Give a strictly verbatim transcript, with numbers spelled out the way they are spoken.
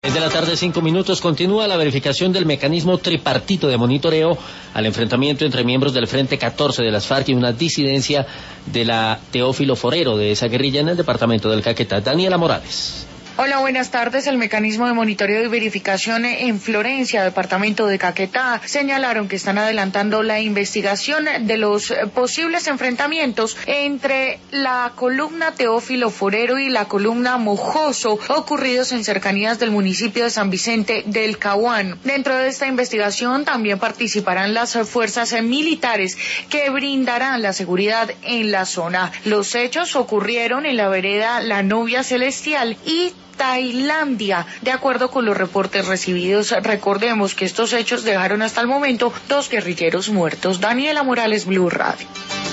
Desde la tarde, cinco minutos, continúa la verificación del mecanismo tripartito de monitoreo al enfrentamiento entre miembros del Frente catorce de las FARC y una disidencia de la Teófilo Forero de esa guerrilla en el departamento del Caquetá. Daniela Morales. Hola, buenas tardes. El mecanismo de monitoreo y verificación en Florencia, departamento de Caquetá, señalaron que están adelantando la investigación de los posibles enfrentamientos entre la columna Teófilo Forero y la columna Mojoso, ocurridos en cercanías del municipio de San Vicente del Caguán. Dentro de esta investigación también participarán las fuerzas militares que brindarán la seguridad en la zona. Los hechos ocurrieron en la vereda La Novia Celestial y Tailandia. De acuerdo con los reportes recibidos, recordemos que estos hechos dejaron hasta el momento dos guerrilleros muertos. Daniela Morales, Blue Radio.